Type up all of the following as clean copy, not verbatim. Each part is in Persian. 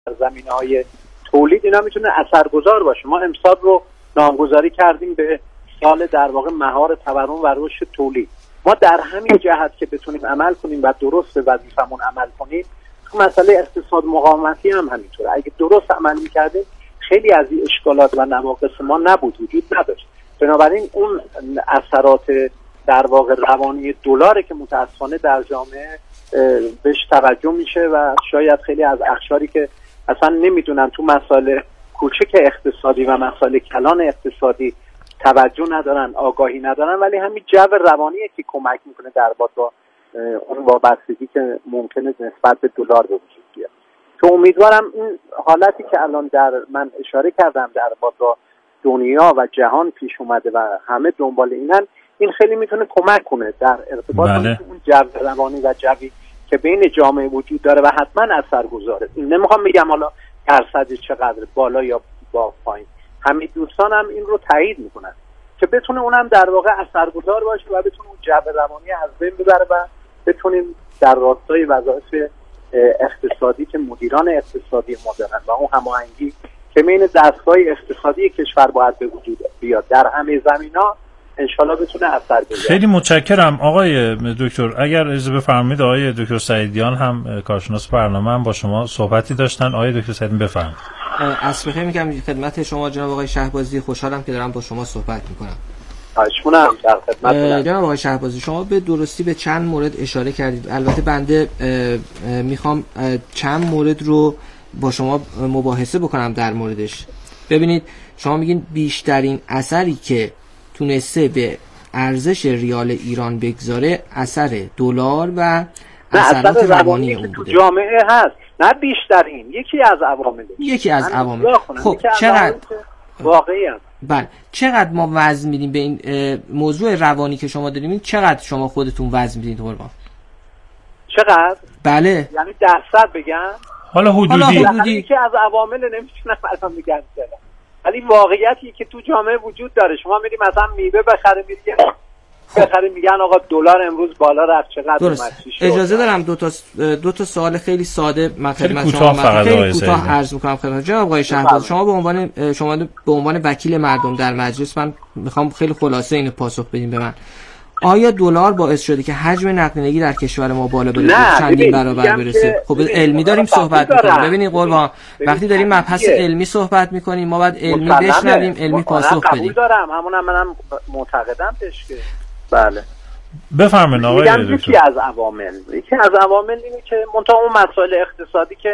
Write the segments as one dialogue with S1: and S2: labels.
S1: زمینه‌های تولید اینا میتونه اثرگذار باشه. ما امسال رو نامگذاری کردیم به سال در واقع مهار تورم و رشد تولید. ما در همین جهت که بتونیم عمل کنیم و درست به وظیفمون عمل کنیم، تو مسئله اقتصاد مقاومتی هم همینطوره. اگه درست عمل می‌کردیم خیلی از این اشکالات و نواقص ما وجود نداشت. بنابراین اون اثرات در واقع روانی دلاره که متأسفانه در جامعه بهش توجه میشه و شاید خیلی از اقشاری که اصلا نمیدونن تو مسائل کوچک اقتصادی و مسائل کلان اقتصادی توجه ندارن، آگاهی ندارن، ولی همین جو روانیه که کمک میکنه در با اون وابستگی که ممکنه نسبت به دلار به وجود بیاد. تو امیدوارم این حالتی که الان من اشاره کردم در با دنیا و جهان پیش اومده و همه دنبال اینن، این خیلی میتونه کمک کنه در ارتباط با اون جو روانی و جوی که بین جامعه وجود داره و حتما اثرگذاره. این نمیخوام بگم حالا درصد چقدر بالا یا با پایین، همه دوستان هم این رو تایید میکنن که بتونه اونم در واقع اثرگذار باشه و بتونه اون جو روانی از بین ببره و بتونیم در راستای وظایف اقتصادی که مدیران اقتصادی ما دارن و اون هماهنگی که بین دستگاه اقتصادی کشور باید به وجود بیاد در همه زمینا انشالله بتونه اثر بذاره.
S2: خیلی متشکرم آقای دکتر. اگر اجازه بفرمایید آقای دکتر سعیدیان هم کارشناس برنامه هم با شما صحبتی داشتن. آقای دکتر سعیدیان بفرمایید.
S3: اصلا خیلی میگم خدمت شما جناب آقای شهبازی، خوشحالم که دارم با شما صحبت میکنم.
S1: خواهشمونم در خدمتتونم.
S3: جناب آقای شهبازی، شما به درستی به چند مورد اشاره کردید. البته بنده میخوام چند مورد رو با شما مباحثه بکنم در موردش. ببینید شما میگین بیشترین اثری که تونسته به ارزش ریال ایران بگذاره اثر دلار و اثرات روانی اون بوده.
S1: جامعه هست، نه بیشترین، یکی از عوامل.
S3: خب چقدر
S1: واقعی هست.
S3: بله، چقدر ما وزن میدیم به این موضوع روانی که شما داریم؟ چقدر شما خودتون وزن میدید قربان؟
S1: چقدر؟
S3: بله،
S1: یعنی درصد بگم؟
S2: حالا حدودی
S1: یکی از عوامل نمیتونم الان بگم، ولی واقعیتی که تو جامعه وجود داره. شما میری مثلا میوه بخری، میگن آقا دلار امروز بالا رفت، چقدر
S3: اومد. اجازه دارم دو تا سوال خیلی ساده من خدمت شما خیلی کوتاه عرض می‌کنم خدمت جناب آقای شهباز. شما به عنوان وکیل مردم در مجلس، من میخوام خیلی خلاصه اینو پاسخ بدین به من. آیا دلار باعث شده که حجم نقدینگی در کشور ما بالا بره، چندین برابر برسه؟ خب علمی داریم صحبت می‌کنیم. ببینید قربان، وقتی داریم مبحث علمی صحبت می‌کنیم ما باید علمی بشنویم، علمی پاسخ بدیم.
S1: قبول دارم، منم معتقدم بهش که بله.
S2: بفرمایید آقای دکتر.
S1: یکی از عوامل اینه که منتها اون مسائل اقتصادی که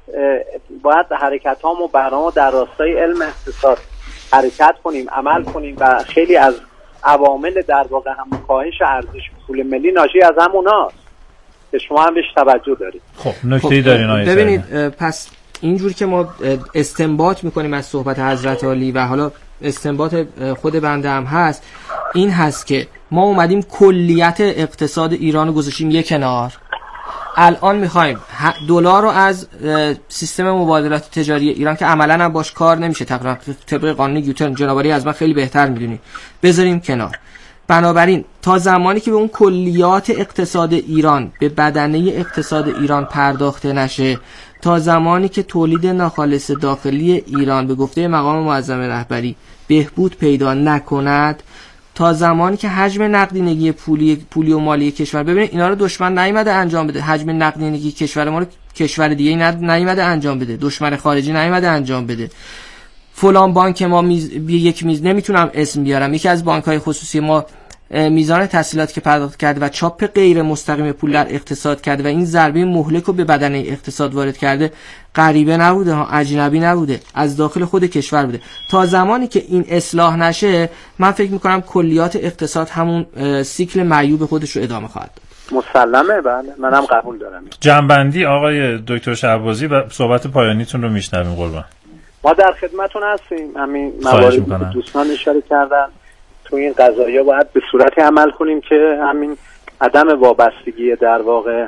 S1: باید حرکت‌هام و برنامه در راستای علم اقتصاد حرکت کنیم، عمل کنیم و خیلی از عوامل در واقع هم کاهش ارزش پول ملی ناشی از هموناست که شما هم بهش توجه دارید.
S2: خب نکته‌ای دارین آقای
S3: ببینید، پس اینجور که ما استنباط میکنیم از صحبت حضرت عالی و حالا استنباط خود بنده هم هست، این هست که ما اومدیم کلیت اقتصاد ایران رو گذاشتیم یک کنار. الان میخوایم دلار رو از سیستم مبادلات تجاری ایران که عملاً هم باش کار نمیشه تقریبا طبق قانون نیوتن، جنابعالی از من خیلی بهتر میدونی، بذاریم کنار. بنابراین تا زمانی که به اون کلیات اقتصاد ایران، به بدنه اقتصاد ایران پرداخته نشه، تا زمانی که تولید ناخالص داخلی ایران به گفته مقام معظم رهبری بهبود پیدا نکند، تا زمانی که حجم نقدینگی پولی و مالی کشور، ببینید اینا رو دشمن نیامده انجام بده، حجم نقدینگی کشور ما رو کشور دیگه نیامده انجام بده، دشمن خارجی نیامده انجام بده. فلان بانک ما یک میز نمیتونم اسم بیارم، یکی از بانک‌های خصوصی ما میزان تسهیلات که پرداخت کرده و چاپ غیر مستقیم پول در اقتصاد کرده و این ضربه مهلک رو به بدنه اقتصاد وارد کرده، غریبه نبوده ها، اجنبی نبوده، از داخل خود کشور بوده. تا زمانی که این اصلاح نشه، من فکر میکنم کلیات اقتصاد همون سیکل معیوب خودش رو ادامه خواهد داد.
S1: مسلمه، بله، منم قبول دارم.
S2: جنبندی آقای دکتر شهبازی و صحبت پایانیتون رو میشنویم قربان.
S1: ما در خدمتتون هستیم. همین مواردی که دوستان اشاره کردن تو این قضایا باید به صورتی عمل کنیم که همین عدم وابستگی در واقع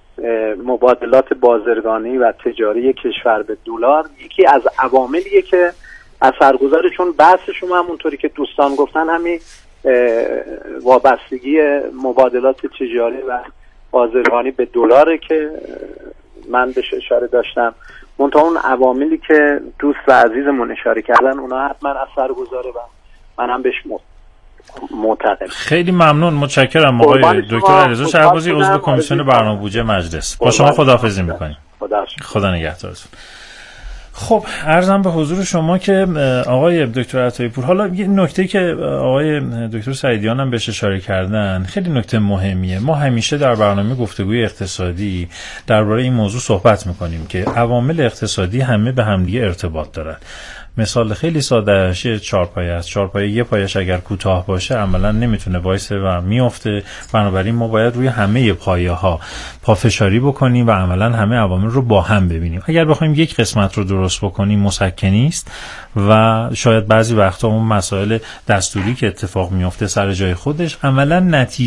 S1: مبادلات بازرگانی و تجاری کشور به دلار یکی از عواملیه که اثرگذاره، چون بحث شما همونطوری که دوستان گفتن همین وابستگی مبادلات تجاری و بازرگانی به دلاره که من بهش اشاره داشتم. منتها اون عواملی که دوست و عزیزمون اشاره کردن اونا حتما اثرگذاره و من هم بهش معتقدم.
S2: خیلی ممنون، متشکرم آقای دکتر علیرضا شهبازی، عضو کمیسیون برنامه بودجه مجلس. با شما خداحافظی می‌کنیم. خدا نگهدارتون. خب عرضم به حضور شما که آقای دکتر عطایی پور، حالا یه نکته که آقای دکتر سعیدیان هم بهش اشاره کردن خیلی نکته مهمیه. ما همیشه در برنامه گفتگوی اقتصادی درباره این موضوع صحبت میکنیم که عوامل اقتصادی همه به همدیگه ارتباط دارن. مثال خیلی ساده‌اش چهارپایه است. چهارپایه یه پایش اگر کوتاه باشه عملا نمیتونه وایسه و میفته. بنابراین ما باید روی همه پایه‌ها پافشاری بکنیم و عملا همه عوامل رو با هم ببینیم. اگر بخوایم یک قسمت رو درست بکنیم مسکنی است و شاید بعضی وقتا اون مسائل دستوری که اتفاق میفته سر جای خودش عملا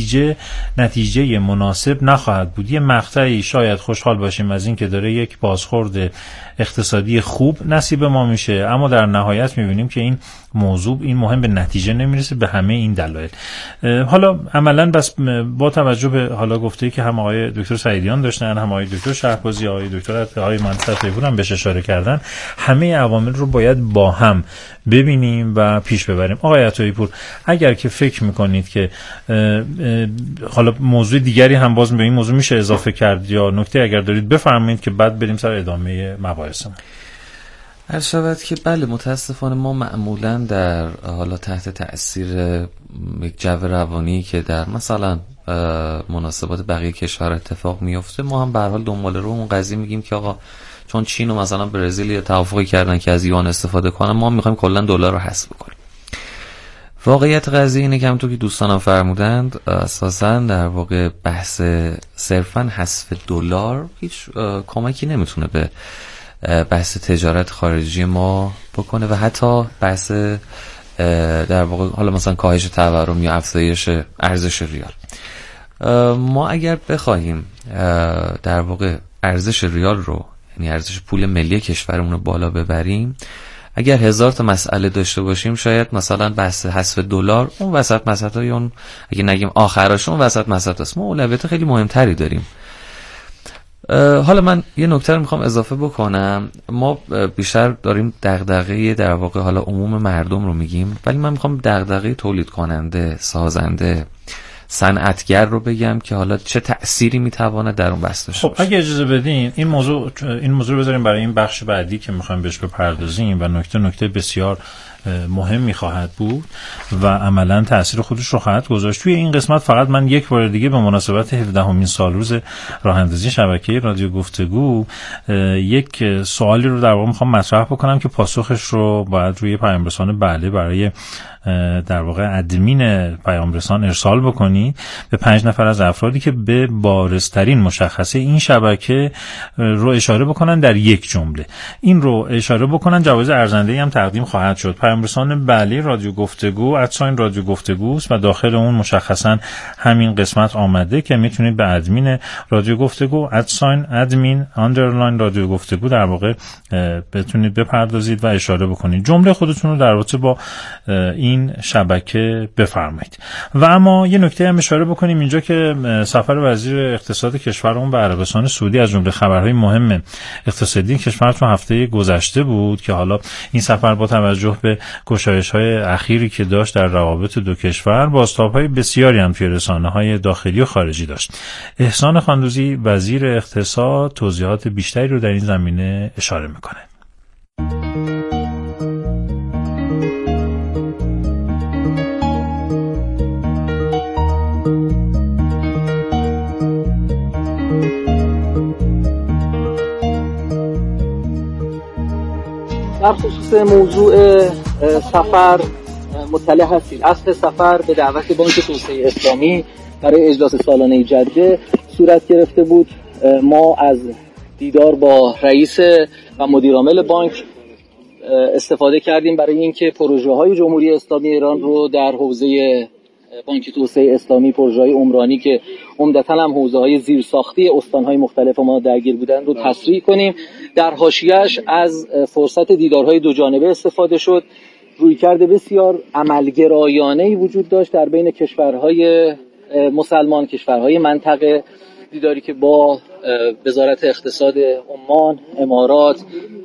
S2: نتیجه مناسب نخواهد بود. یه مقطعی شاید خوشحال باشیم از این که داره یک بازخورد اقتصادی خوب نصیب ما میشه، اما در نهایت میبینیم که این موضوع این مهم به نتیجه نمیرسه به همه این دلایل. حالا عملا بس با توجه به حالا گفته‌ای که هم آقای دکتر سعیدیان داشتن، هم آقای دکتر شهبازی، آقای دکتر آقای مهندس عطایی‌پور هم بهش اشاره کردن، همه عوامل رو باید با هم ببینیم و پیش ببریم. آقای عطایی‌پور اگر که فکر میکنید که حالا موضوع دیگری هم باز به این موضوع میشه اضافه کرد یا نکته اگر دارید بفرمایید که بعد بریم سر ادامه مباحثمون.
S4: هر شود که بله متاسفانه ما معمولا در حالا تحت تأثیر یک جو روانی که در مثلا مناسبات بقیه کشور اتفاق میفته ما هم به هر حال دنبال رو اون قضیه میگیم که آقا چون چین و مثلا برزیل توافقی کردن که از یوان استفاده کنن ما میخوایم کلا دلار رو حذف بکنیم. واقعیت قضیه اینه که همونطور که دوستانم فرمودند اساسا در واقع بحث صرفا حذف دلار هیچ کمکی نمیتونه به بحث تجارت خارجی ما بکنه و حتی بحث در واقع حالا مثلا کاهش تورم یا افزایش ارزش ریال. ما اگر بخواهیم در واقع ارزش ریال رو یعنی ارزش پول ملی کشورمون رو بالا ببریم، اگر 1000 تا مسئله داشته باشیم شاید مثلا بحث حذف دلار اون وسط مسئله اون اگه نگیم آخرش اون وسط مسئله است، ما اولویت خیلی مهمتری داریم. حالا من یه نکته رو میخوام اضافه بکنم. ما بیشتر داریم دغدغه در واقع حالا عموم مردم رو میگیم، ولی من میخوام دغدغه تولید کننده، سازنده، صنعتگر رو بگم که حالا چه تأثیری میتواند در اون بسته باشه.
S2: خب اگه اجازه بدین این موضوع رو بذاریم برای این بخش بعدی که میخوایم بهش بپردازیم و نکته بسیار مهمی خواهد بود و عملا تأثیر خودش رو خواهد گذاشت. توی این قسمت فقط من یک بار دیگه به مناسبت 17مین سالروز راه اندازی شبکه رادیو گفتگو یک سوالی رو در واقع میخوام مطرح بکنم که پاسخش رو باید روی پیام رسان بله برای در واقع ادمین پیام رسان ارسال بکنید به 5 نفر از افرادی که به بارزترین مشخصه این شبکه رو اشاره بکنن در یک جمله. این رو اشاره بکنن جوایز ارزنده‌ای هم تقدیم خواهد شد. پیام رسان بله رادیو گفتگو @رادیو گفتگوست و داخل اون مشخصا همین قسمت آمده که میتونید به ادمین رادیو گفتگو @admin_ رادیو گفتگو در واقع بتونید بپردازید و اشاره بکنید. جمله خودتون رو در رابطه با این شبکه بفرمایید. و اما یه نکته هم اشاره بکنیم اینجا که سفر وزیر اقتصاد کشورمون به عربستان سعودی از جمله خبرهای مهم اقتصادی کشور تو هفته گذشته بود که حالا این سفر با توجه به گشایش‌های اخیری که داشت در روابط دو کشور بازتاب‌های بسیاری هم توی رسانه‌های داخلی و خارجی داشت. احسان خاندوزی وزیر اقتصاد توضیحات بیشتری رو در این زمینه اشاره می‌کنه.
S5: در خصوص موضوع سفر مطلع هستید. اصل سفر به دعوت بانک توسعه اسلامی برای اجلاس سالانه جده صورت گرفته بود. ما از دیدار با رئیس و مدیرعامل بانک استفاده کردیم برای اینکه پروژه‌های جمهوری اسلامی ایران رو در حوزه بانک توسعه اسلامی، پروژه‌های عمرانی که عمدتاً هم حوزه‌های زیرساختی استان‌های مختلف ما درگیر بودن رو تسریع کنیم. در حاشیه‌اش از فرصت دیدارهای دو جانبه استفاده شد. رویکرد بسیار عملگرایانه‌ای وجود داشت در بین کشورهای مسلمان، کشورهای منطقه دیداری که با وزارت اقتصاد عمان، امارات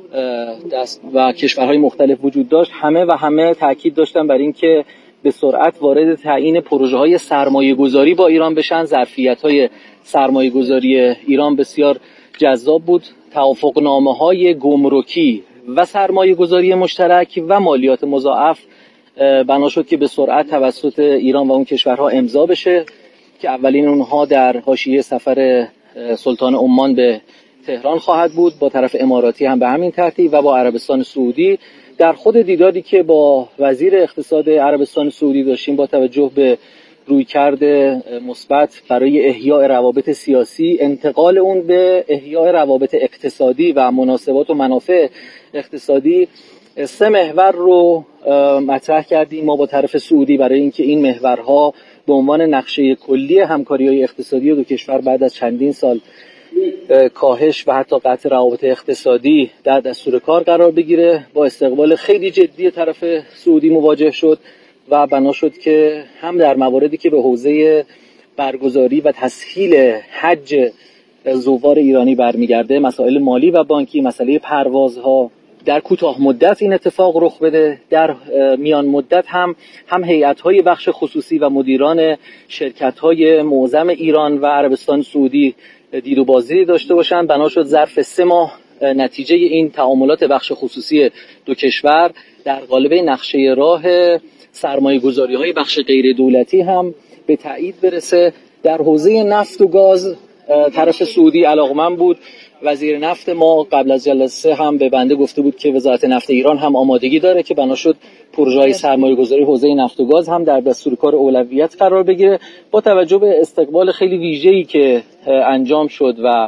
S5: و کشورهای مختلف وجود داشت، همه تاکید داشتن بر این که به سرعت وارد تعیین پروژه‌های سرمایه‌گذاری با ایران بشن. ظرفیت‌های سرمایه‌گذاری ایران بسیار جذاب بود. توافقنامه‌های گمرکی و سرمایه‌گذاری مشترک و مالیات مضاعف بنا شد که به سرعت توسط ایران و اون کشورها امضا بشه که اولین اونها در حاشیه سفر سلطان عمان به تهران خواهد بود، با طرف اماراتی هم به همین ترتیب و با عربستان سعودی. در خود دیداری که با وزیر اقتصاد عربستان سعودی داشتیم، با توجه به رویکرد مثبت برای احیاء روابط سیاسی، انتقال اون به احیاء روابط اقتصادی و مناسبات و منافع اقتصادی، 3 محور رو مطرح کردیم ما با طرف سعودی برای اینکه این محورها به عنوان نقشه کلی همکاری‌های اقتصادی دو کشور بعد از چندین سال کاهش و حتی قطع روابط اقتصادی در دستور کار قرار بگیره. با استقبال خیلی جدی طرف سعودی مواجه شد و بنا شد که هم در مواردی که به حوزه برگزاری و تسهیل حج زوار ایرانی برمیگرده، مسائل مالی و بانکی، مسئله پروازها، در کوتاه مدت این اتفاق رخ بده. در میان مدت هم هیئت‌های بخش خصوصی و مدیران شرکت‌های معظم ایران و عربستان سعودی دید و بازدیدی داشته باشند. بنا شد ظرف 3 ماه نتیجه این تعاملات بخش خصوصی دو کشور در قالب نقشه راه سرمایه‌گذاری‌های بخش غیر دولتی هم به تایید برسه. در حوزه نفت و گاز طرف سعودی علاقمند بود. وزیر نفت ما قبل از جلسه هم به بنده گفته بود که وزارت نفت ایران هم آمادگی داره که بنا شد پروژه‌های سرمایه‌گذاری حوزه نفت و گاز هم در دستور کار اولویت قرار بگیره. با توجه به استقبال خیلی ویژه‌ای که انجام شد و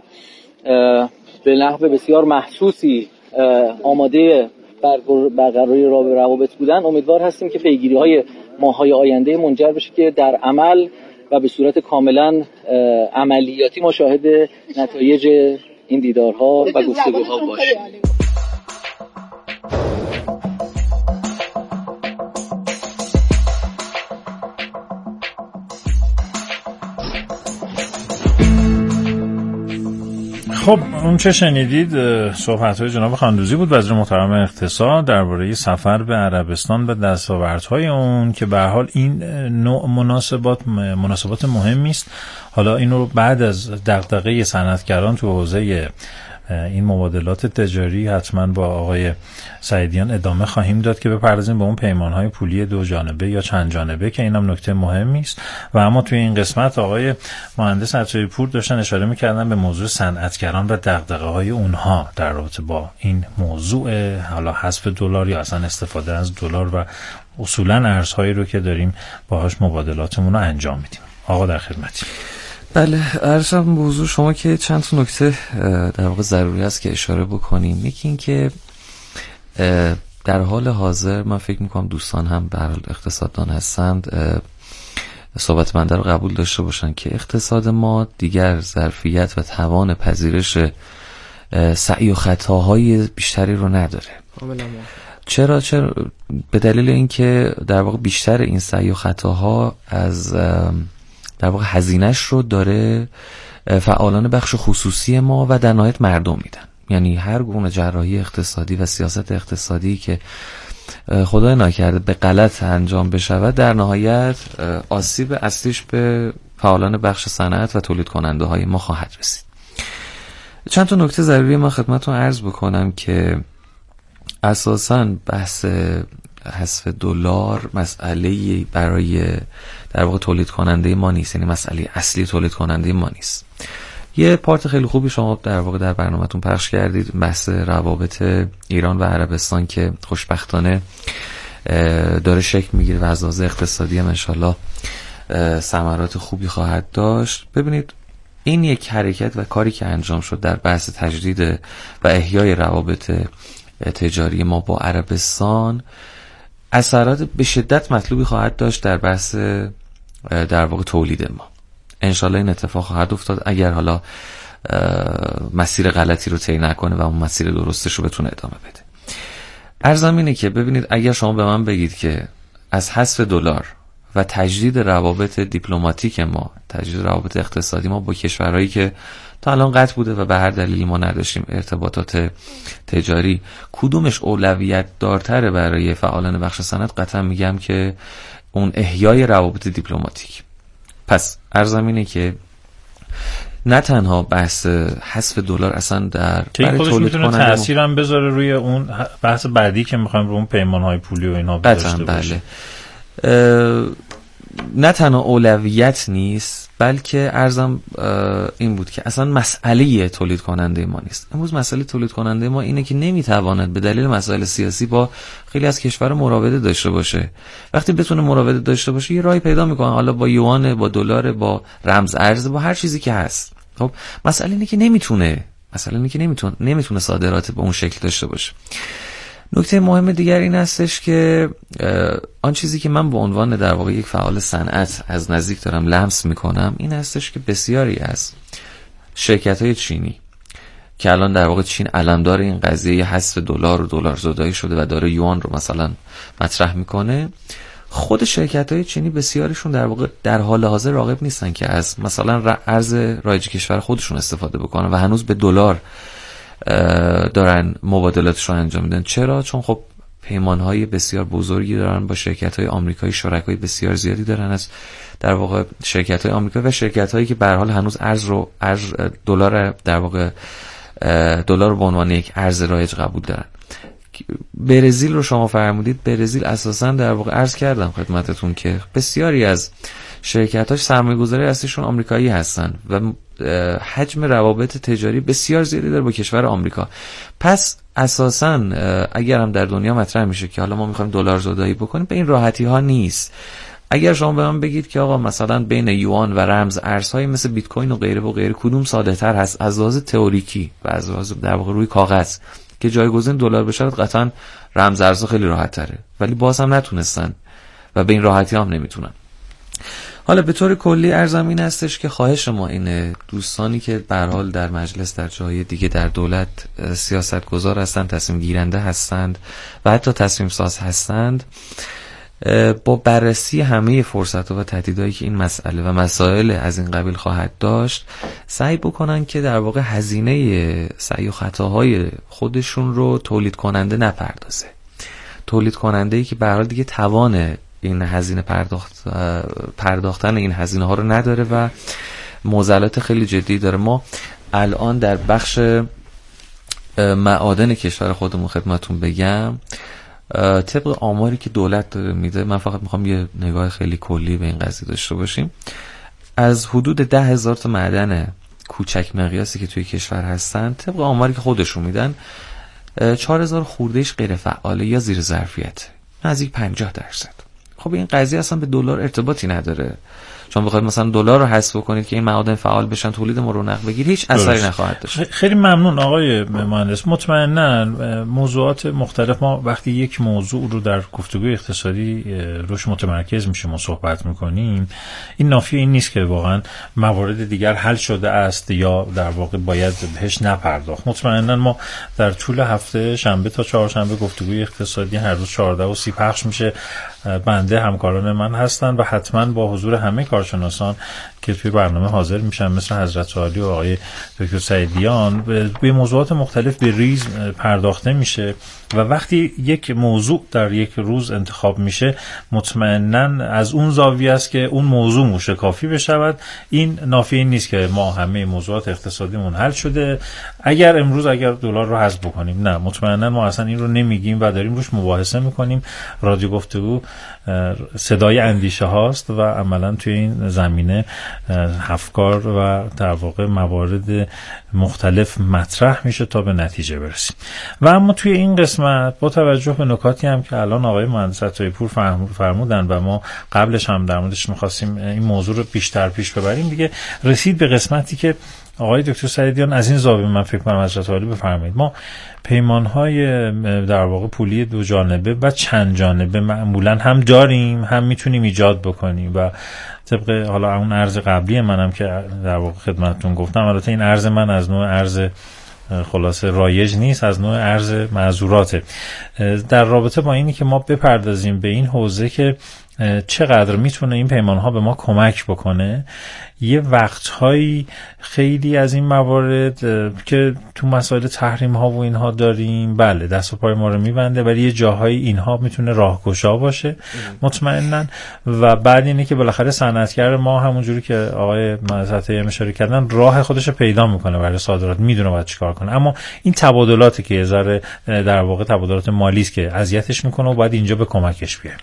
S5: به نحو بسیار محسوسی آماده برقراری روابط بودن، امیدوار هستیم که پیگیری‌های ماه‌های آینده منجر بشه که در عمل و به صورت کاملا عملیاتی ما شاهد نتایج این دیدارها و گفتگوها باشیم.
S2: خب اون چه شنیدید صحبت‌های جناب خاندوزی بود، وزیر محترم اقتصاد، درباره سفر به عربستان و دستاوردهای اون که به هر حال این نوع مناسبات مهمی است. حالا اینو بعد از دغدغه صنعتگران تو حوزه این مبادلات تجاری حتما با آقای سعیدیان ادامه خواهیم داد که بپردازیم به اون پیمانهای پولی 2 جانبه یا چند جانبه که اینم نکته مهمی است. و اما توی این قسمت آقای مهندس عطایی‌پور داشتن اشاره می‌کردن به موضوع صنعتگران و دغدغه‌های اونها در رابطه با این موضوع، حالا حذف دلار یا اصلا استفاده از دلار و اصولا ارزهایی رو که داریم باهاش مبادلاتمون رو انجام میدیم. آقا در خدمتی.
S4: بله، عرضم به حضور شما که چند تا نکته در واقع ضروری است که اشاره بکنیم. یکی این که در حال حاضر من فکر میکنم دوستان هم به هر حال اقتصاددان هستند صحبت بنده رو قبول داشته باشن که اقتصاد ما دیگر ظرفیت و توان پذیرش سعی و خطاهای بیشتری رو نداره. چرا به دلیل اینکه در واقع بیشتر این سعی و خطاها از در واقع هزینه‌اش رو داره فعالان بخش خصوصی ما و در نهایت مردم میدن. یعنی هر گونه جراحی اقتصادی و سیاست اقتصادی که خدای نکرده به غلط انجام بشود، در نهایت آسیب اصلیش به فعالان بخش صنعت و تولید کننده های ما خواهد رسید. چند تا نکته ضروری من خدمتتون عرض بکنم که اساساً بحث حذف دلار مسئله برای در واقع تولید کننده ما نیست، یعنی مسئله اصلی تولید کننده ما نیست. یه پارت خیلی خوبی شما در واقع در برنامه‌تون پخش کردید، بحث روابط ایران و عربستان که خوشبختانه داره شکل میگیره و از لحاظ اقتصادی هم انشالله ثمرات خوبی خواهد داشت. ببینید این یک حرکت و کاری که انجام شد در بحث تجدید و احیای روابط تجاری ما با عربستان اثرات به شدت مطلوبی خواهد داشت در بحث در واقع تولید ما. انشالله این اتفاق خواهد افتاد اگر حالا مسیر غلطی رو طی نکنه و اون مسیر درستش رو بتونه ادامه بده. عرضم اینه که ببینید اگر شما به من بگید که از حذف دلار و تجدید روابط دیپلماتیک ما، تجدید روابط اقتصادی ما با کشورهایی که تا الان قطع بوده و به هر دلیلی ما نداشتیم ارتباطات تجاری، کدومش اولویت دارتره برای فعالان بخش صنعت؟ قطعا میگم که اون احیای روابط دیپلماتیک. پس عرضم اینه که نه تنها بحث حذف دلار اصلا در
S2: برای تولید کننده تأثیر هم بذاره روی اون بحث بعدی که میخوایم رو اون پیمان‌های پولی و اینها داشته باشیم.
S4: نه تنها اولویت نیست، بلکه عرضم این بود که اصلا مسئله تولید کننده ما نیست. امروز مسئله تولید کننده ما اینه که نمیتواند به دلیل مسائل سیاسی با خیلی از کشور مراوده داشته باشه. وقتی بتونه مراوده داشته باشه یه راهی پیدا میکنه، حالا با یوان، با دلار، با رمز ارز، با هر چیزی که هست. خب مسئله اینه که نمیتونه صادرات به اون شکل داشته باشه. نکته مهم دیگر این هستش که آن چیزی که من به عنوان در واقع یک فعال صنعت از نزدیک دارم لمس میکنم این هستش که بسیاری از شرکت‌های چینی که الان در واقع چین علمدار این قضیه حذف دلار و دلار زدایی شده و داره یوان رو مثلا مطرح میکنه، خود شرکت‌های چینی بسیارشون در واقع در حال حاضر راغب نیستن که از مثلا ارز رایج کشور خودشون استفاده بکنن و هنوز به دلار دارن مبادلاتش رو انجام میدن. چرا؟ چون خب پیمانهای بسیار بزرگی دارن با شرکت‌های آمریکایی، شرکای بسیار زیادی دارن از در واقع شرکت‌های آمریکایی و شرکت‌هایی که به هر حال هنوز دلار در واقع دلار به عنوان یک ارز رایج قبول دارن. برزیل رو شما فرمودید، برزیل اساساً در واقع عرض کردم خدمتتون که بسیاری از شرکت‌هاش سرمایه‌گذاری اصلیشون آمریکایی هستن و حجم روابط تجاری بسیار زیادی داره با کشور آمریکا. پس اساساً اگر هم در دنیا مطرح میشه که حالا ما می‌خوایم دلار زدایی بکنیم، به این راحتی ها نیست. اگر شما به من بگید که آقا مثلا بین یوان و رمز ارزهای مثل بیت کوین و غیره کدوم ساده‌تر هست از لحاظ تئوریکی و از لحاظ در واقع روی کاغذ که جایگزین دلار بشه، قطعاً رمز ارزها خیلی راحت‌تره، ولی باز هم نتونستن و به این راحتی هم نمیتونن. حالا به طور کلی ارزم این هستش که خواهش ما اینه دوستانی که به هر حال در مجلس، در جای دیگه در دولت سیاستگزار هستند، تصمیم گیرنده هستند و حتی تصمیم ساز هستند، با بررسی همه فرصت‌ها و تهدیدایی که این مسئله و مسائل از این قبیل خواهد داشت سعی بکنن که در واقع هزینه سعی و خطاهای خودشون رو تولید کننده نپردازه. تولید کننده‌ای که به هر حال دیگه توان این هزینه پرداختن این هزینه ها رو نداره و معضلات خیلی جدی داره. ما الان در بخش معادن کشور خودمون خدمتون بگم، طبق آماری که دولت داره میده، من فقط میخوام یه نگاه خیلی کلی به این قضیه داشته باشیم، از حدود 10,000 تا معدن کوچک مقیاسی که توی کشور هستن، طبق آماری که خودشون میدن 4,000 خوردهش غیر فعاله یا زیر ظرفیت، نزدیک 50%. خب این قضیه اصلا به دلار ارتباطی نداره. چون بخواید مثلا دلار رو حذف کنید که این معادن فعال بشن، تولید ما رونق بگیره، هیچ اثری نخواهد داشت.
S2: خیلی ممنون آقای مهندس. مطمئنا موضوعات مختلف، ما وقتی یک موضوع رو در گفتگوی اقتصادی روش متمرکز میشیم و صحبت میکنیم، این نافی این نیست که واقعا موارد دیگر حل شده است یا در واقع باید بهش نپرداخت. مطمئنا ما در طول هفته شنبه تا چهارشنبه گفتگوی اقتصادی هر روز 14:30 پخش میشه. بنده، همکاران من هستن و حتما با حضور همه کارشناسان که توی برنامه حاضر میشن مثل حضرت عالی و آقای دکتر سعیدیان به موضوعات مختلف به ریز پرداخته میشه و وقتی یک موضوع در یک روز انتخاب میشه مطمئنا از اون زاویه است که اون موضوع موشکافی بشود. این نافی نیست که ما همه موضوعات اقتصادیمون حل شده اگر دلار رو حذف بکنیم. نه، مطمئنا ما اصلا این رو نمیگیم و داریم روش مباحثه میکنیم. رادیو گفتگو صدای اندیشه هاست و عملا توی این زمینه افکار و در واقع موارد مختلف مطرح میشه تا به نتیجه برسیم. و اما توی این قسمت با توجه به نکاتی هم که الان آقای مهندس عطایی‌پور فرمودن و ما قبلش هم در موردش می‌خواستیم این موضوع رو بیشتر پیش ببریم، دیگه رسید به قسمتی که آقای دکتر سعیدیان از این زاویه من فکر کنم حضرت عالی بفرمایید. ما پیمان‌های در واقع پولی دو جانبه و چند جانبه معمولاً هم داریم، هم میتونیم ایجاد بکنیم و طبق حالا اون ارز قبلی منم که در واقع خدمتتون گفتم، البته این ارز من از نوع ارز خلاصه رایج نیست، از نوع ارز معذوراته. در رابطه با اینی که ما بپردازیم به این حوزه که چقدر میتونه این پیمانها به ما کمک بکنه. یه وقتهایی خیلی از این موارد که تو مسائل تحریم ها و اینها داریم، بله دست و پای ما رو میبنده، ولی یه جاهایی اینها میتونه راهگشا باشه مطمئناً. و بعد اینه که بالاخره صنعتگر ما همونجوری که آقای مهندس اشاره کردن راه خودش رو پیدا میکنه برای صادرات، میدونه باید چیکار کنه. اما این تبادلاتی که ذره در واقع تبادلات مالی است که اذیتش میکنه و باید اینجا به کمکش بیایم.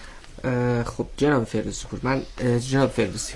S3: خب جناب فردوسی پور، من جناب فردوسی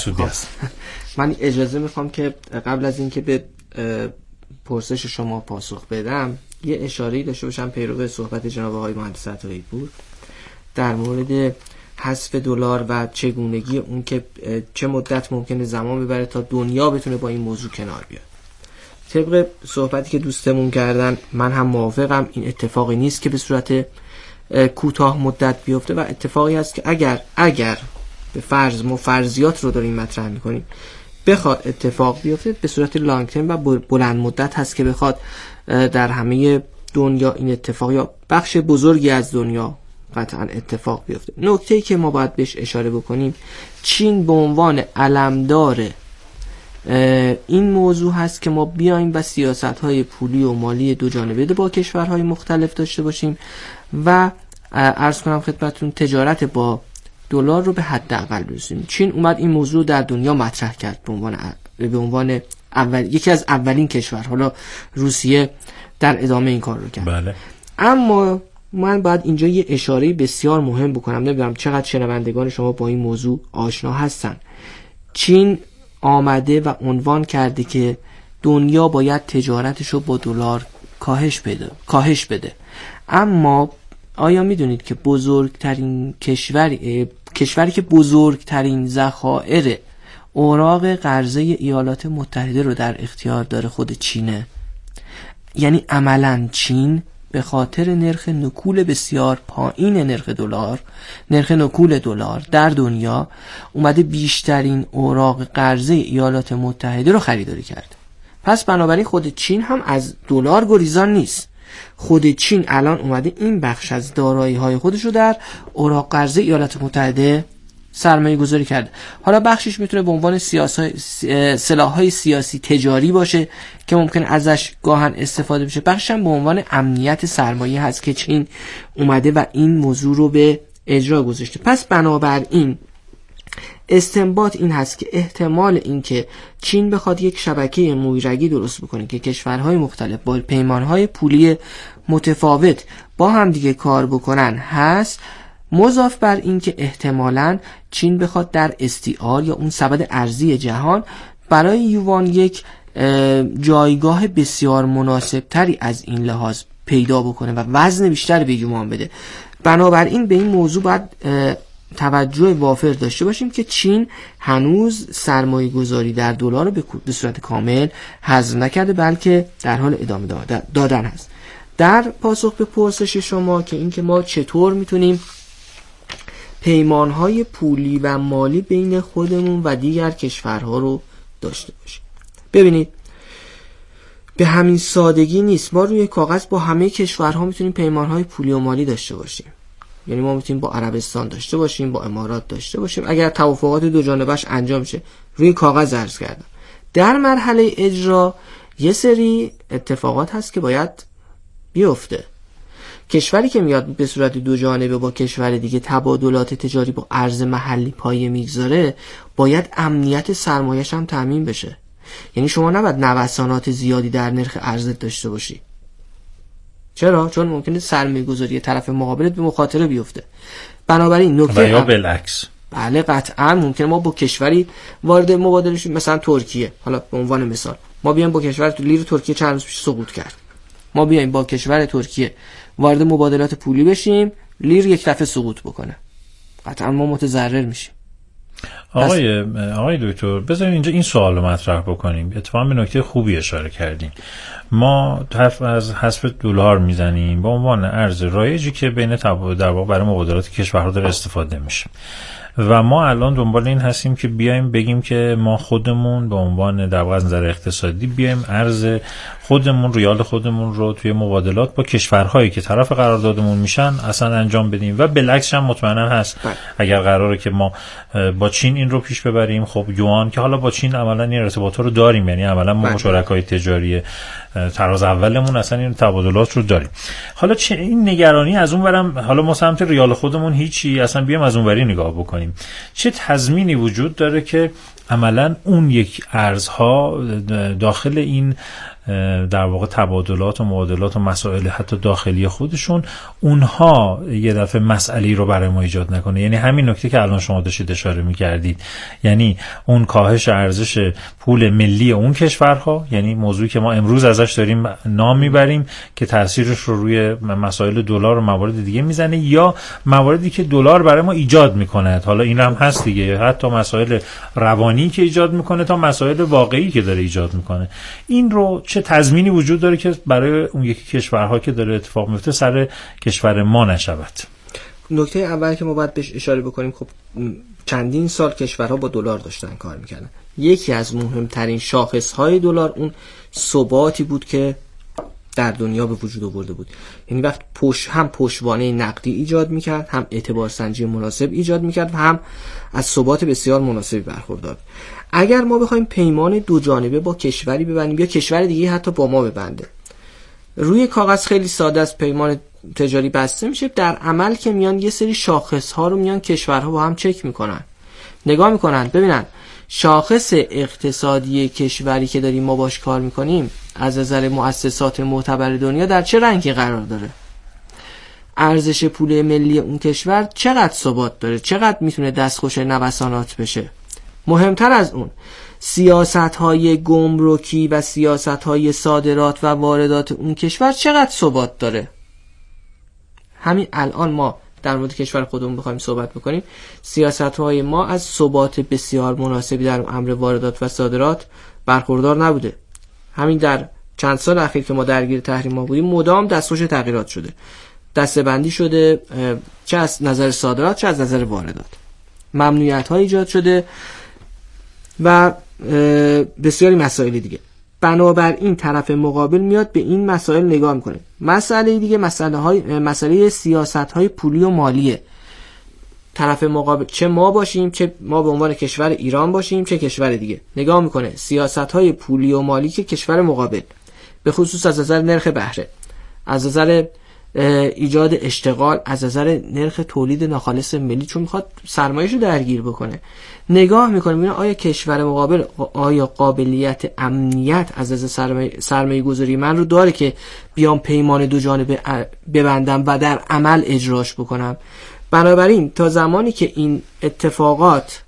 S3: من اجازه میخوام که قبل از اینکه به پرسش شما پاسخ بدم یه اشاره‌ای داشته باشم پیرو صحبت جناب آقای مهندس عطایی پور در مورد حذف دلار و چگونگی اون که چه مدت ممکنه زمان ببره تا دنیا بتونه با این موضوع کنار بیاد. طبق صحبتی که دوستمون کردن من هم موافقم، این اتفاقی نیست که به صورت کوتاه مدت بیفته و اتفاقی هست که اگر به فرض ما فرضیات رو داریم مطرح میکنیم بخواد اتفاق بیفته به صورت لانگ ترم و بلند مدت هست که بخواد در همه دنیا این اتفاق یا بخش بزرگی از دنیا قطعا اتفاق بیفته. نکته‌ای که ما باید بهش اشاره بکنیم، چین به عنوان علمدار این موضوع هست که ما بیایم و سیاست‌های پولی و مالی دو جانبه با کشورهای مختلف داشته باشیم و عرض کنم خدمتتون تجارت با دلار رو به حداقل برسونیم. چین اومد این موضوع در دنیا مطرح کرد به عنوان یکی از اولین کشور، حالا روسیه در ادامه این کار رو کرد.
S2: بله.
S3: اما من باید اینجا یه اشاره بسیار مهم بکنم، نمیدونم چقدر شنوندگان شما با این موضوع آشنا هستن. چین آمده و عنوان کرده که دنیا باید تجارتش رو با دلار کاهش بده. اما آیا میدونید که بزرگترین کشوری که بزرگترین ذخایر اوراق قرضه ایالات متحده رو در اختیار داره خود چینه؟ یعنی عملاً چین به خاطر نرخ نکول بسیار پایین نرخ نکول دلار در دنیا اومده بیشترین اوراق قرضه ایالات متحده رو خریداری کرده. پس بنابراین خود چین هم از دلار گریزان نیست. خود چین الان اومده این بخش از دارایی‌های خودش رو در اوراق قرضه ایالات متحده سرمایه گذاری کرده. حالا بخشش میتونه به عنوان سلاح‌های سیاسی تجاری باشه که ممکن ازش گاهن استفاده بشه، بخشش هم به عنوان امنیت سرمایه هست که چین اومده و این موضوع رو به اجرا گذاشته. پس بنابراین استنباط این هست که احتمال این که چین بخواد یک شبکه مویرگی درست بکنه که کشورهای مختلف با پیمانهای پولی متفاوت با هم دیگه کار بکنن هست، مضاف بر این که احتمالاً چین بخواد در استیعار یا اون سبد ارزی جهان برای یوان یک جایگاه بسیار مناسب تری از این لحاظ پیدا بکنه و وزن بیشتری به یوان بده. بنابراین به این موضوع باید توجه وافر داشته باشیم که چین هنوز سرمایه گذاری در دلار رو به صورت کامل حذف نکرده، بلکه در حال ادامه دادن هست. در پاسخ به پرسش شما که اینکه ما چطور میتونیم پیمانهای پولی و مالی بین خودمون و دیگر کشورها رو داشته باشیم، ببینید به همین سادگی نیست. ما روی کاغذ با همه کشورها میتونیم پیمانهای پولی و مالی داشته باشیم. یعنی ما میتونیم با عربستان داشته باشیم، با امارات داشته باشیم، اگر توافقات دو جانبه‌اش انجام شه. روی کاغذ عرض کردم. در مرحله اجرا یه سری اتفاقات هست که باید بیفته. کشوری که میاد به صورت دو جانبه با کشور دیگه تبادلات تجاری با ارز محلی پایه میگذاره، باید امنیت سرمایه‌اش هم تامین بشه. یعنی شما نباید نوسانات زیادی در نرخ ارزت داشته باشی. چرا؟ چون ممکنه سرمایه‌گذاری طرف مقابلت به مخاطره بیفته. بنابراین نکته
S2: یا بالعکس.
S3: بله قطعا ممکنه ما با کشوری وارد مبادله شیم، مثلا ترکیه، حالا به عنوان مثال ما بیایم با کشور لیر ترکیه چند روز پیش سقوط کرد، ما بیایم با کشور ترکیه وارد مبادلات پولی بشیم، لیر یک دفعه سقوط بکنه، قطعا ما متضرر میشیم.
S2: آقای دکتر بذارید اینجا این سوال رو مطرح بکنیم. اتفاقا به نکته خوبی اشاره کردیم. ما حرف از حذف دلار میزنیم به عنوان ارز رایجی که بین در واقع برای مبادلات کشورها داره استفاده میشه و ما الان دنبال این هستیم که بیایم بگیم که ما خودمون به عنوان در واقع از نظر اقتصادی بیایم ارز خودمون، ریال خودمون رو توی مبادلات با کشورهایی که طرف قراردادمون میشن اصلا انجام بدیم و بالعکس هم مطمئنا هست اگر قراره که ما با چین این رو پیش ببریم، خب یوان که حالا با چین عملا این ارتباطات رو داریم، یعنی عملا ما شرکای تجاری تراز اولمون اصلا این تبادلات رو داریم. حالا این نگرانی از اون ورم، حالا ما سمت ریال خودمون هیچی، اصلا بیام از اون وری نگاه بکنیم. چه تضمینی وجود داره که عملا اون یک ارزها داخل این در واقع تبادلات و معادلات و مسائل حتی داخلی خودشون اونها یه دفعه مسئله‌ای رو برای ما ایجاد نکنه؟ یعنی همین نکته که الان شما داشتید اشاره می‌کردید، یعنی اون کاهش ارزش پول ملی اون کشورها، یعنی موضوعی که ما امروز ازش داریم نام میبریم که تاثیرش رو روی مسائل دلار و موارد دیگه میزنه، یا مواردی که دلار برای ما ایجاد میکنه، حالا این هم هست دیگه، حتی مسائل روانی که ایجاد میکنه تا مسائل واقعی که داره ایجاد میکنه. این رو چه تضمینی وجود داره که برای اون یکی کشورها که داره اتفاق میفته سر کشور ما نشود؟
S3: نکته اول که ما باید بهش اشاره بکنیم، خب چندین سال کشورها با دلار داشتن کار میکردن. یکی از مهمترین شاخصهای دلار اون ثباتی بود که در دنیا به وجود آورده بود. یعنی وقت هم پشتوانه نقدی ایجاد میکرد، هم اعتبار سنجی مناسب ایجاد میکرد و هم از ثبات بسیار مناسبی برخوردار. اگر ما بخوایم پیمان دو جانبه با کشوری ببندیم یا کشور دیگه حتی با ما ببنده، روی کاغذ خیلی ساده است پیمان تجاری بسته میشه، در عمل که میان یه سری شاخص ها رو میان کشورها با هم چک میکنن، نگاه میکنن ببینن شاخص اقتصادی کشوری که داریم ما باش کار میکنیم از نظر مؤسسات معتبر دنیا در چه رنگی قرار داره، ارزش پول ملی اون کشور چقدر ثبات داره، چقدر میتونه دستخوش نوسانات بشه. مهمتر از اون سیاست‌های گمرکی و سیاست‌های صادرات و واردات اون کشور چقدر ثبات داره. همین الان ما در مورد کشور خودمون بخوایم صحبت بکنیم، سیاست‌های ما از ثبات بسیار مناسبی در امر واردات و صادرات برخوردار نبوده. همین در چند سال اخیر که ما درگیر تحریم ها بودیم مدام دستخوش تغییرات شده، دسته‌بندی شده، چه از نظر صادرات چه از نظر واردات، ممنوعیت ها ایجاد شده و بسیاری مسائل دیگه. بنابراین طرف مقابل میاد به این مسائل نگاه میکنه. مسئله دیگه مسئله سیاست‌های پولی و مالیه. طرف مقابل چه ما باشیم، چه ما به عنوان کشور ایران باشیم، چه کشور دیگه، نگاه میکنه سیاست‌های پولی و مالی که کشور مقابل، به خصوص از نظر نرخ بهره، از نظر ایجاد اشتغال، از نظر نرخ تولید ناخالص ملی، چون میخواد سرمایه‌اش رو درگیر بکنه، نگاه میکنه ببینه آیا کشور مقابل آیا قابلیت امنیت از نظر سرمایه گذاری من رو داره که بیام پیمان دو جانبه ببندم و در عمل اجراش بکنم. بنابراین تا زمانی که این اتفاقات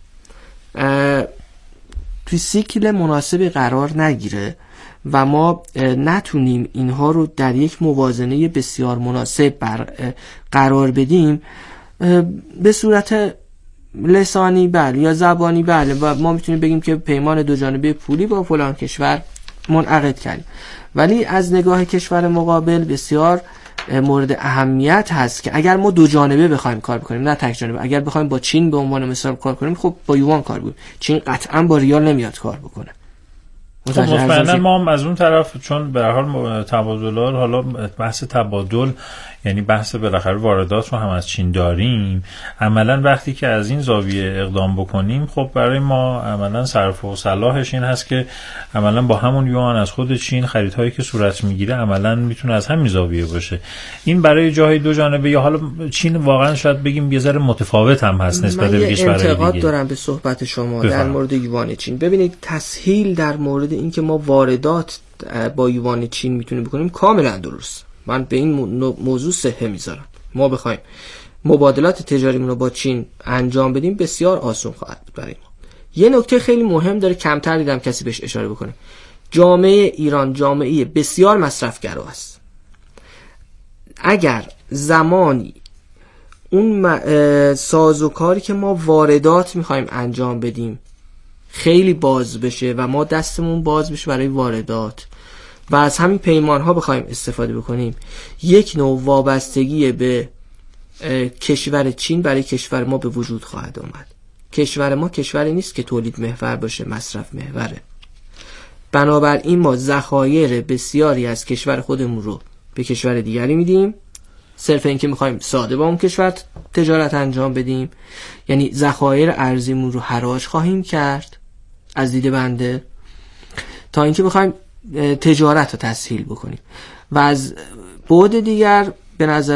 S3: توی سیکل مناسبی قرار نگیره و ما نتونیم اینها رو در یک موازنه بسیار مناسب قرار بدیم، به صورت لسانی بله یا زبانی بله و ما میتونیم بگیم که پیمان دو جانبه پولی با فلان کشور منعقد کردیم، ولی از نگاه کشور مقابل بسیار مورد اهمیت هست که اگر ما دو جانبه بخوایم کار بکنیم نه تک جانبه، اگر بخوایم با چین به عنوان مثال کار کنیم، خب با یوان کار بکنیم، چین قطعا با ریال نمیاد کار بکنه.
S2: خب مطمئنا ما هم از اون طرف چون به هر حال تبادلات، حالا بحث تبادل یعنی بحث بالاخره واردات رو هم از چین داریم، عملا وقتی که از این زاویه اقدام بکنیم خب برای ما عملا صرف و صلاحش این هست که عملا با همون یوان از خود چین خریدهایی که صورت میگیره عملا میتونه از همین زاویه باشه. این برای جاهای دو جانبه یا حالا چین واقعا شاید بگیم یه ذره متفاوت هم هست نسبت به کشورهای دیگه. من انتقاد
S3: دارم به صحبت شما در مورد یوان چین. ببینید تسهیل در مورد اینکه ما واردات با یوان چین میتونیم بکنیم کاملا درست، من به این موضوع صحه میذارم. ما بخوایم مبادلات تجاریمون رو با چین انجام بدیم بسیار آسون خواهد بود برای ما. یه نکته خیلی مهم داره، کمتر دیدم کسی بهش اشاره بکنه. جامعه ایران جامعه بسیار مصرفگرا است. اگر زمانی اون سازوکاری که ما واردات میخوایم انجام بدیم خیلی باز بشه و ما دستمون باز بشه برای واردات و از همین پیمان ها بخوایم استفاده بکنیم، یک نوع وابستگی به کشور چین برای کشور ما به وجود خواهد آمد. کشور ما کشوری نیست که تولید محور باشه، مصرف محوره. بنابراین ما ذخایر بسیاری از کشور خودمون رو به کشور دیگری میدیم، صرف اینکه میخوایم ساده با اون کشور تجارت انجام بدیم. یعنی ذخایر ارزیمون رو حراج خواهیم کرد از دید بنده تا اینکه بخوایم تجارت رو تسهیل بکنیم. و از بعد دیگر به نظر